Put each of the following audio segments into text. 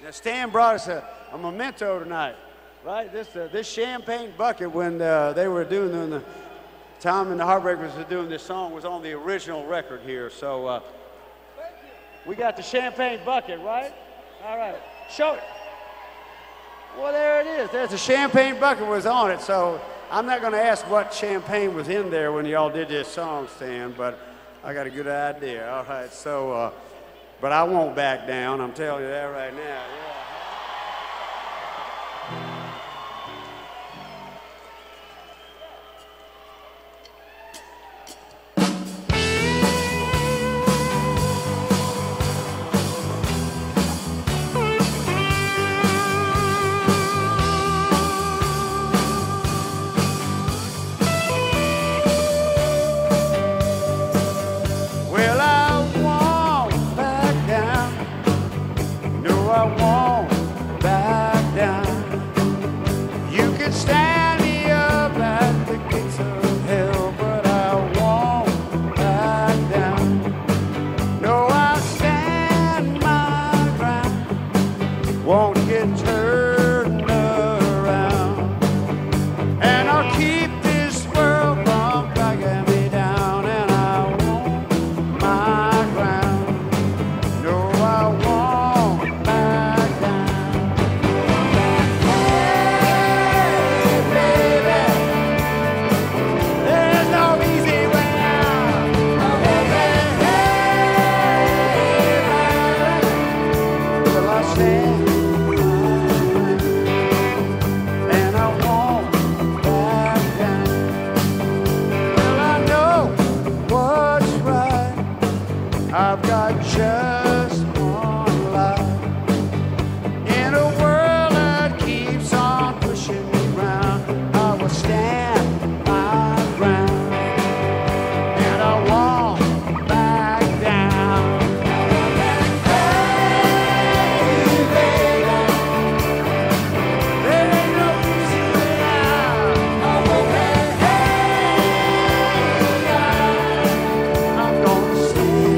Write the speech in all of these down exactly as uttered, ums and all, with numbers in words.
Now Stan brought us a, a memento tonight, right? This uh, this champagne bucket when uh, they were doing when the Tom and the Heartbreakers were doing this song was on the original record here. So uh, we got the champagne bucket, right? All right, show it. Well, there it is. There's the champagne bucket was on it. So I'm not going to ask what champagne was in there when y'all did this song, Stan, but I got a good idea. All right, so. Uh, But I won't back down, I'm telling you that right now. Yeah. I won't back down. You can stand me up at the gates of hell, but I won't back down. No, I'll stand my ground, won't get turned around, and I'll keep this world from dragging me down, and I won't my ground. No, I won't. I've got just one life in a world that keeps on pushing me round. I will stand my ground, and I won't back down. Hey, baby, there ain't no easy way out. Oh, hey, hey, I'm gonna stand.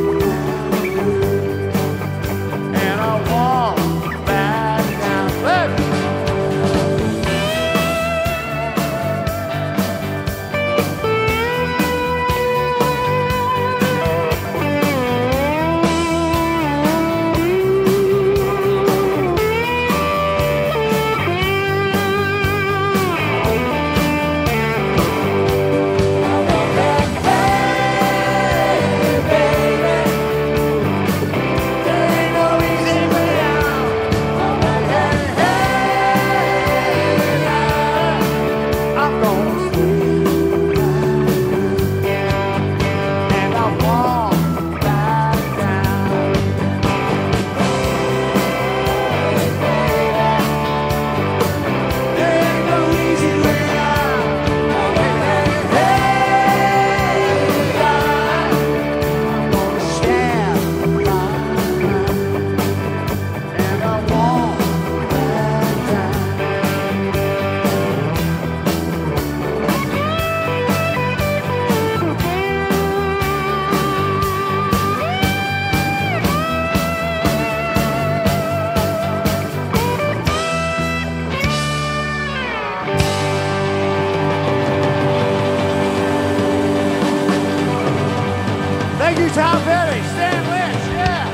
Thank you, Tom Petty, Stan Lynch, yeah.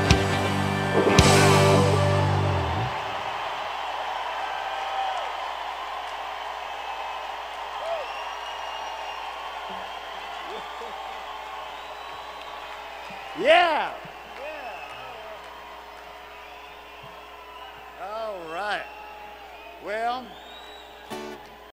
Yeah.